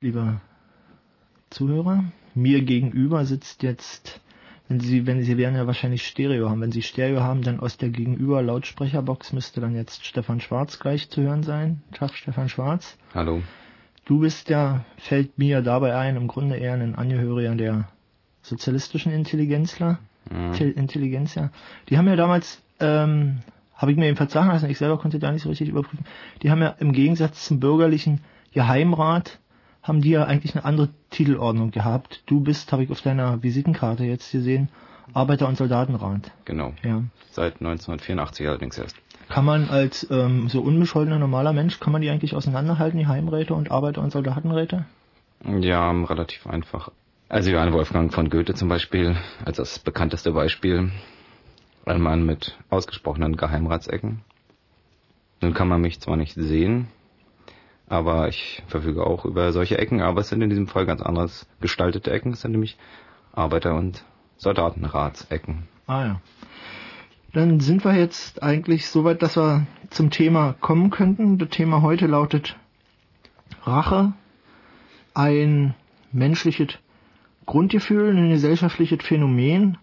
Liebe Zuhörer, mir gegenüber sitzt jetzt, Sie werden ja wahrscheinlich Stereo haben. Wenn Sie Stereo haben, dann aus der gegenüber Lautsprecherbox müsste dann jetzt Stefan Schwarz gleich zu hören sein. Tag, Stefan Schwarz. Hallo. Du bist ja, fällt mir dabei ein, im Grunde eher ein Angehöriger der sozialistischen Intelligenzler. Intelligenzia. Die haben ja damals, habe ich mir jedenfalls sagen lassen, ich selber konnte da nicht so richtig überprüfen, die haben ja im Gegensatz zum bürgerlichen Geheimrat, haben die ja eigentlich eine andere Titelordnung gehabt. Du bist, habe ich auf deiner Visitenkarte jetzt gesehen, Arbeiter- und Soldatenrat. Genau. Ja. Seit 1984 allerdings erst. Kann man als so unbescholtener normaler Mensch, kann man die eigentlich auseinanderhalten, die Heimräte und Arbeiter- und Soldatenräte? Ja, relativ einfach. Also Johann Wolfgang von Goethe zum Beispiel, als das bekannteste Beispiel, ein Mann mit ausgesprochenen Geheimratsecken. Nun kann man mich zwar nicht sehen, aber ich verfüge auch über solche Ecken, aber es sind in diesem Fall ganz anders gestaltete Ecken, es sind nämlich Arbeiter- und Soldatenratsecken. Ah ja. Dann sind wir jetzt eigentlich so weit, dass wir zum Thema kommen könnten. Das Thema heute lautet Rache, ein menschliches Grundgefühl, ein gesellschaftliches Phänomen.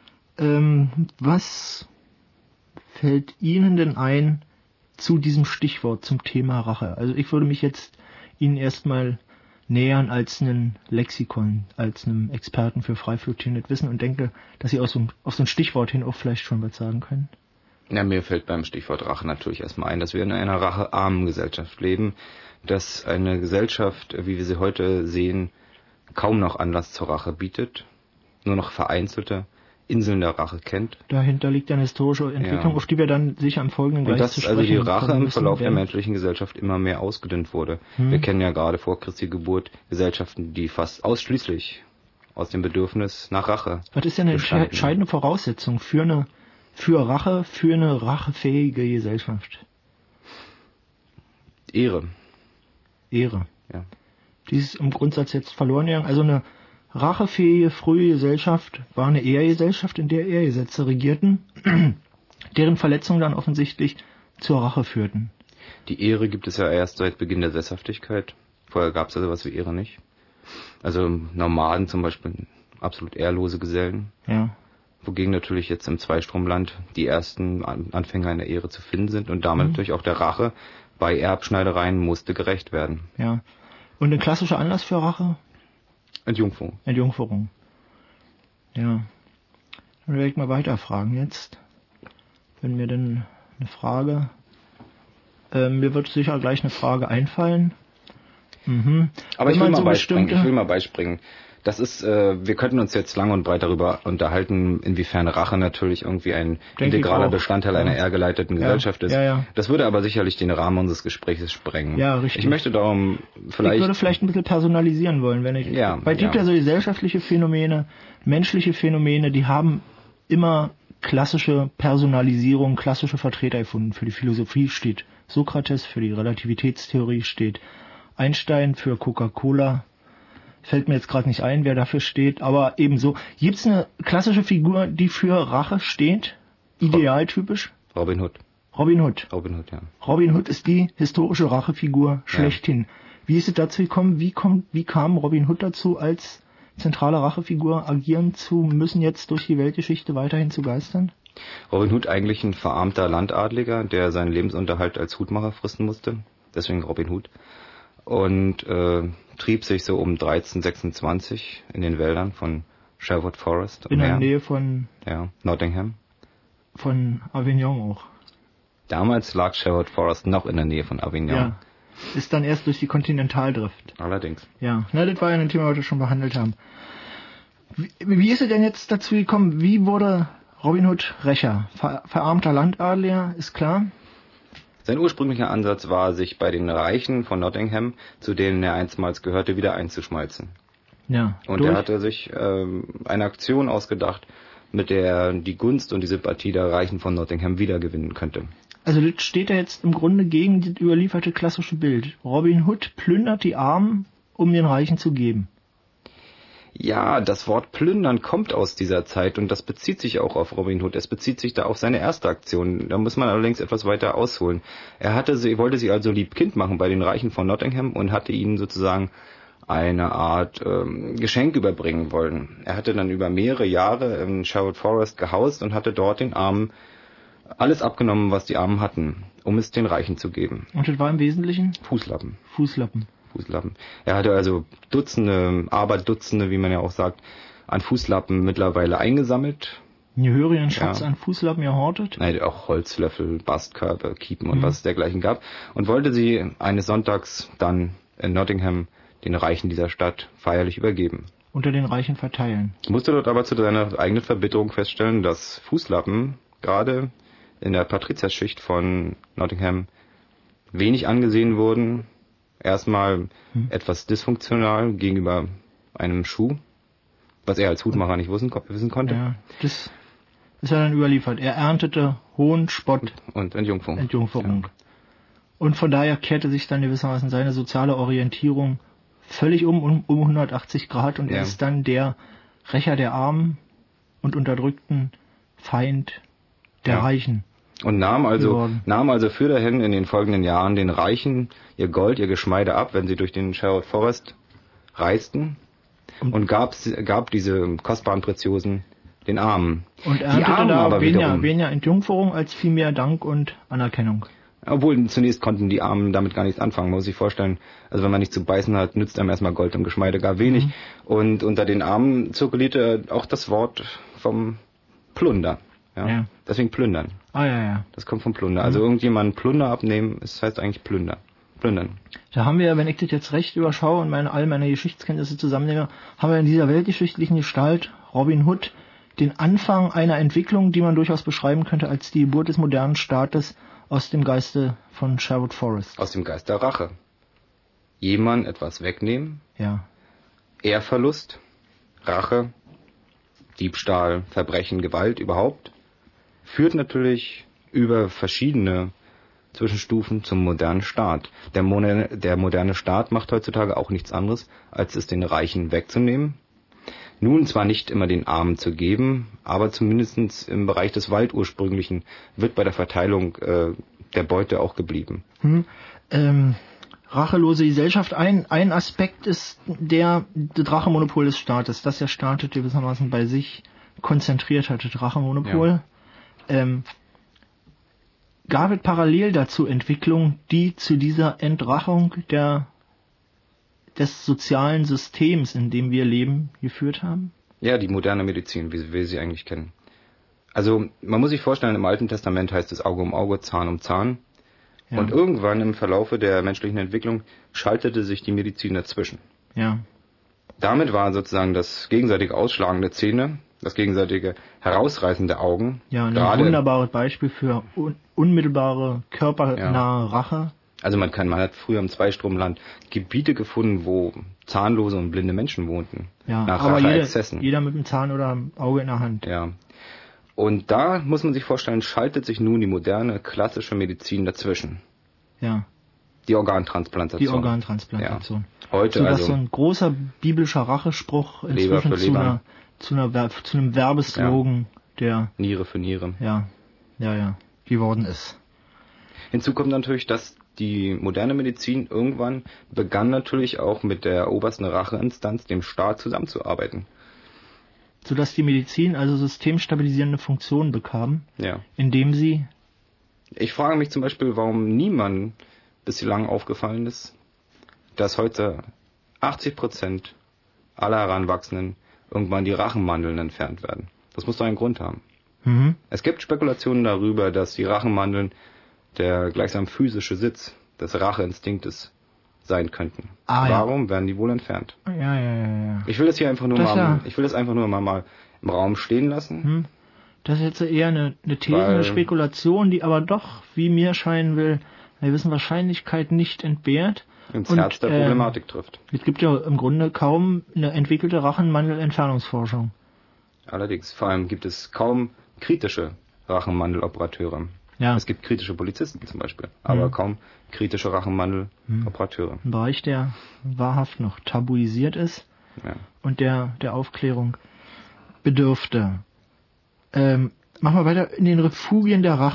Was fällt Ihnen denn ein zu diesem Stichwort, zum Thema Rache? Also ich würde mich jetzt Ihnen erstmal nähern als einen Lexikon, als einem Experten für frei flottierendes Wissen und denke, dass Sie auf so ein Stichwort hin auch vielleicht schon was sagen können. Ja, mir fällt beim Stichwort Rache natürlich erstmal ein, dass wir in einer rachearmen Gesellschaft leben, dass eine Gesellschaft, wie wir sie heute sehen, kaum noch Anlass zur Rache bietet, nur noch vereinzelte Inseln der Rache kennt. Dahinter liegt eine historische Entwicklung, auf die wir dann sicher im Folgenden gleich zu sprechen kommen. Und dass also die Rache im Verlauf der menschlichen Gesellschaft immer mehr ausgedünnt wurde. Wir kennen ja gerade vor Christi Geburt Gesellschaften, die fast ausschließlich aus dem Bedürfnis nach Rache. Was ist denn eine entscheidende Voraussetzung für eine rachefähige Gesellschaft? Ehre. Ehre. Ja. Die ist im Grundsatz jetzt verloren gegangen. Also eine rachefähige frühe Gesellschaft war eine Ehegesellschaft, in der Ehegesetze regierten, deren Verletzungen dann offensichtlich zur Rache führten. Die Ehre gibt es ja erst seit Beginn der Sesshaftigkeit. Vorher gab es ja sowas wie Ehre nicht. Also Nomaden zum Beispiel, absolut ehrlose Gesellen. Ja. Wogegen natürlich jetzt im Zweistromland die ersten Anfänger in der Ehre zu finden sind und damit natürlich auch der Rache bei Erbschneidereien musste gerecht werden. Ja. Und ein klassischer Anlass für Rache? Entjungferung. Entjungferung. Ja. Dann werde ich mal weiterfragen jetzt. Wenn mir denn eine Frage... mir wird sicher gleich eine Frage einfallen. Aber ich will mal beispringen. Das ist, wir könnten uns jetzt lang und breit darüber unterhalten, inwiefern Rache natürlich irgendwie ein integraler Bestandteil einer ehrgeleiteten Gesellschaft ist. Ja. Das würde aber sicherlich den Rahmen unseres Gesprächs sprengen. Ja, richtig. Ich möchte darum Ich würde vielleicht ein bisschen personalisieren wollen, wenn ich... Ja, weil es gibt ja so gesellschaftliche Phänomene, menschliche Phänomene, die haben immer klassische Personalisierung, klassische Vertreter gefunden. Für die Philosophie steht Sokrates, für die Relativitätstheorie steht Einstein, für Coca-Cola fällt mir jetzt gerade nicht ein, wer dafür steht, aber ebenso. Gibt es eine klassische Figur, die für Rache steht? Idealtypisch? Robin Hood. Robin Hood, ja. Robin Hood ist die historische Rachefigur schlechthin. Ja. Wie ist es dazu gekommen? Wie kam Robin Hood dazu, als zentrale Rachefigur agieren zu müssen, jetzt durch die Weltgeschichte weiterhin zu geistern? Robin Hood eigentlich ein verarmter Landadliger, der seinen Lebensunterhalt als Hutmacher fristen musste. Deswegen Robin Hood. Und trieb sich so um 1326 in den Wäldern von Sherwood Forest. In der Nähe von... Ja, Nottingham. Von Avignon auch. Damals lag Sherwood Forest noch in der Nähe von Avignon. Ja, ist dann erst durch die Kontinentaldrift. Allerdings. Ja, das war ja ein Thema, das wir schon behandelt haben. Wie ist es denn jetzt dazu gekommen? Wie wurde Robin Hood Rächer? Verarmter Landadliger, ist klar. Sein ursprünglicher Ansatz war, sich bei den Reichen von Nottingham, zu denen er einstmals gehörte, wieder einzuschmelzen. Ja. Und er hatte sich eine Aktion ausgedacht, mit der er die Gunst und die Sympathie der Reichen von Nottingham wiedergewinnen könnte. Also das steht ja jetzt im Grunde gegen das überlieferte klassische Bild. Robin Hood plündert die Armen, um den Reichen zu geben. Ja, das Wort plündern kommt aus dieser Zeit und das bezieht sich auch auf Robin Hood. Es bezieht sich da auf seine erste Aktion. Da muss man allerdings etwas weiter ausholen. Wollte sie also lieb Kind machen bei den Reichen von Nottingham und hatte ihnen sozusagen eine Art Geschenk überbringen wollen. Er hatte dann über mehrere Jahre in Sherwood Forest gehaust und hatte dort den Armen alles abgenommen, was die Armen hatten, um es den Reichen zu geben. Und das war im Wesentlichen? Fußlappen. Fußlappen. Er hatte also Dutzende, wie man ja auch sagt, an Fußlappen mittlerweile eingesammelt. Einen gehörigen Schatz an Fußlappen erhortet? Nein, auch Holzlöffel, Bastkörbe, Kiepen und was es dergleichen gab. Und wollte sie eines Sonntags dann in Nottingham den Reichen dieser Stadt feierlich übergeben. Unter den Reichen verteilen. Musste dort aber zu seiner eigenen Verbitterung feststellen, dass Fußlappen gerade in der Patrizierschicht von Nottingham wenig angesehen wurden. Erstmal etwas dysfunktional gegenüber einem Schuh, was er als Hutmacher nicht wissen konnte. Ja, das ist ja dann überliefert. Er erntete Hohn, Spott und Entjungferung. Ja. Und von daher kehrte sich dann gewissermaßen seine soziale Orientierung völlig um 180 Grad und er ist dann der Rächer der Armen und unterdrückten Feind der Reichen. Und nahm also für dahin in den folgenden Jahren den Reichen ihr Gold, ihr Geschmeide ab, wenn sie durch den Sherwood Forest reisten und gab diese kostbaren Preziosen den Armen. Und erntete da aber weniger Entjungferung als vielmehr Dank und Anerkennung. Obwohl zunächst konnten die Armen damit gar nichts anfangen, man muss sich vorstellen. Also wenn man nichts zu beißen hat, nützt einem erstmal Gold und Geschmeide gar wenig. Und unter den Armen zirkulierte auch das Wort vom Plunder. Ja. Deswegen plündern. Ja. Das kommt vom Plunder. Also irgendjemanden Plunder abnehmen, das heißt eigentlich plündern. Da haben wir, wenn ich das jetzt recht überschaue und all meine Geschichtskenntnisse zusammennehme, haben wir in dieser weltgeschichtlichen Gestalt Robin Hood den Anfang einer Entwicklung, die man durchaus beschreiben könnte als die Geburt des modernen Staates aus dem Geiste von Sherwood Forest. Aus dem Geist der Rache. Jemand etwas wegnehmen. Ja. Ehrverlust, Rache, Diebstahl, Verbrechen, Gewalt überhaupt. Führt natürlich über verschiedene Zwischenstufen zum modernen Staat. Der moderne Staat macht heutzutage auch nichts anderes, als es den Reichen wegzunehmen. Nun zwar nicht immer den Armen zu geben, aber zumindest im Bereich des Waldursprünglichen wird bei der Verteilung der Beute auch geblieben. Rachelose Gesellschaft. Ein Aspekt ist das Rachemonopol des Staates, das der Staat gewissermaßen bei sich konzentriert hat, das Rachemonopol. Ja. Gab es parallel dazu Entwicklungen, die zu dieser Entrachung des sozialen Systems, in dem wir leben, geführt haben? Ja, die moderne Medizin, wie wir sie eigentlich kennen. Also man muss sich vorstellen, im Alten Testament heißt es Auge um Auge, Zahn um Zahn. Ja. Und irgendwann im Verlaufe der menschlichen Entwicklung schaltete sich die Medizin dazwischen. Ja. Damit war sozusagen das gegenseitige Ausschlagen der Zähne, das gegenseitige Herausreißen der Augen. Ja, ein wunderbares Beispiel für unmittelbare, körpernahe Rache. Also man hat früher im Zweistromland Gebiete gefunden, wo zahnlose und blinde Menschen wohnten. Ja, nach aber Racheexzessen. Jeder mit einem Zahn oder einem Auge in der Hand. Ja. Und da muss man sich vorstellen, schaltet sich nun die moderne, klassische Medizin dazwischen. Ja. Die Organtransplantation. Ja. Heute also so ein großer biblischer Rachespruch inzwischen zu einem Werbeslogan, der Niere für Niere. Ja, geworden ist. Hinzu kommt natürlich, dass die moderne Medizin irgendwann begann natürlich auch mit der obersten Racheinstanz, dem Staat, zusammenzuarbeiten. Sodass die Medizin also systemstabilisierende Funktionen bekam, indem sie... Ich frage mich zum Beispiel, warum niemandem bislang aufgefallen ist, dass heute 80% aller Heranwachsenden irgendwann die Rachenmandeln entfernt werden. Das muss doch einen Grund haben. Es gibt Spekulationen darüber, dass die Rachenmandeln der gleichsam physische Sitz des Racheinstinktes sein könnten. Warum werden die wohl entfernt? Ja. Ich will das hier einfach nur mal im Raum stehen lassen. Das ist jetzt eher eine These, eine Spekulation, die aber doch, wie mir scheinen will, eine gewissen Wahrscheinlichkeit nicht entbehrt. Ins Herz der Problematik trifft. Es gibt ja im Grunde kaum eine entwickelte Rachenmandelentfernungsforschung. Allerdings, vor allem gibt es kaum kritische Rachenmandeloperateure. Ja. Es gibt kritische Polizisten zum Beispiel, aber kaum kritische Rachenmandeloperateure. Ein Bereich, der wahrhaft noch tabuisiert ist und der Aufklärung bedürfte. Machen wir weiter in den Refugien der Rache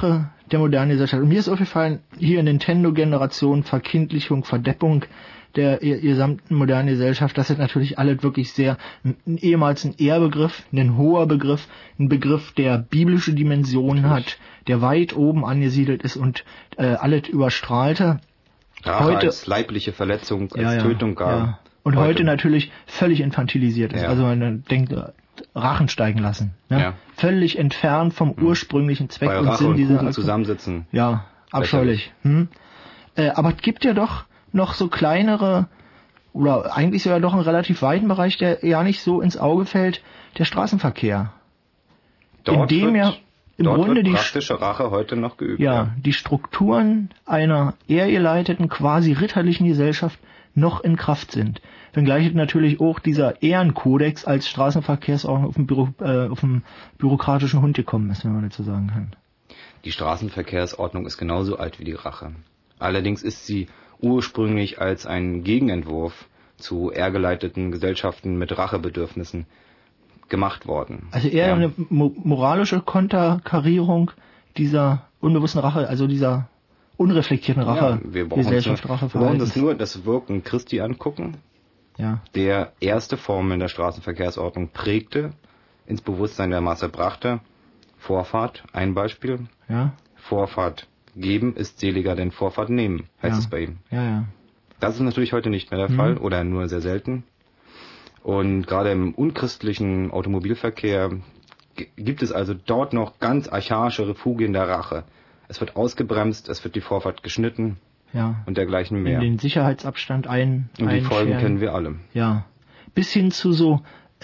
der modernen Gesellschaft. Und mir ist aufgefallen, hier Nintendo-Generation, Verkindlichung, Verdeppung der gesamten modernen Gesellschaft, das ist natürlich alles wirklich sehr, ehemals ein Ehrbegriff, ein hoher Begriff, ein Begriff, der biblische Dimensionen hat, der weit oben angesiedelt ist und alles überstrahlte. Rache heute, als leibliche Verletzung, als Tötung gar. Ja. Und heute natürlich völlig infantilisiert ist. Ja. Also man denkt, Rachen steigen lassen. Ne? Ja. Völlig entfernt vom ursprünglichen Zweck bei und Rache Sinn und dieser Kuchen zusammensitzen. Ja, abscheulich. Aber es gibt ja doch noch so kleinere, oder eigentlich sogar doch einen relativ weiten Bereich, der ja nicht so ins Auge fällt, der Straßenverkehr. Dort in dem wird, ja im dort Grunde wird die praktische Rache heute noch geübt. Ja, die Strukturen einer ehrgeleiteten, quasi ritterlichen Gesellschaft noch in Kraft sind. Wenngleich natürlich auch dieser Ehrenkodex als Straßenverkehrsordnung auf dem bürokratischen Hund gekommen ist, wenn man dazu sagen kann. Die Straßenverkehrsordnung ist genauso alt wie die Rache. Allerdings ist sie ursprünglich als ein Gegenentwurf zu ehrgeleiteten Gesellschaften mit Rachebedürfnissen gemacht worden. Also eher eine moralische Konterkarierung dieser unbewussten Rache, also dieser unreflektierten Rache, Gesellschaft, Rache. Wir brauchen das nur das Wirken Christi angucken, der erste Formeln der Straßenverkehrsordnung prägte, ins Bewusstsein der Masse brachte. Vorfahrt, ein Beispiel. Vorfahrt geben ist seliger denn Vorfahrt nehmen, heißt es bei ihm. Das ist natürlich heute nicht mehr der Fall oder nur sehr selten. Und gerade im unchristlichen Automobilverkehr gibt es also dort noch ganz archaische Refugien der Rache. Es wird ausgebremst, es wird die Vorfahrt geschnitten und dergleichen mehr. In den Sicherheitsabstand Und die Folgen kennen wir alle. Ja. Bis hin zu so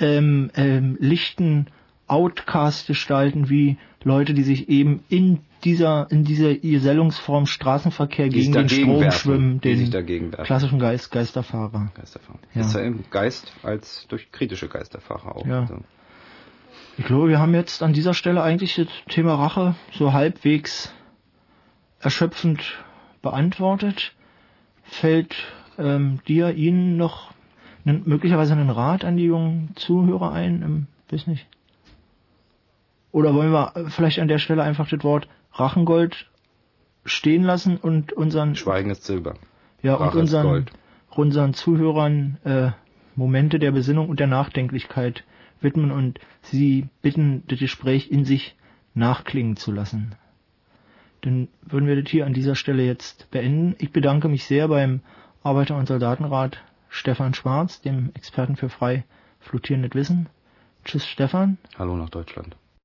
lichten Outcast-Gestalten wie Leute, die sich eben in dieser Gesellungsform Straßenverkehr gegen den Strom schwimmen, den klassischen Geisterfahrer. Ja. Ist ja im Geist als durch kritische Geisterfahrer auch. Ja. Also. Ich glaube, wir haben jetzt an dieser Stelle eigentlich das Thema Rache so halbwegs erschöpfend beantwortet. Fällt Ihnen noch möglicherweise einen Rat an die jungen Zuhörer ein? Weiß nicht. Oder wollen wir vielleicht an der Stelle einfach das Wort Rachengold stehen lassen und unseren Schweigen ist Silber. Ja, Rache und unseren Zuhörern Momente der Besinnung und der Nachdenklichkeit widmen und sie bitten, das Gespräch in sich nachklingen zu lassen. Dann würden wir das hier an dieser Stelle jetzt beenden. Ich bedanke mich sehr beim Arbeiter- und Soldatenrat Stefan Schwarz, dem Experten für frei flotierendes Wissen. Tschüss, Stefan. Hallo nach Deutschland.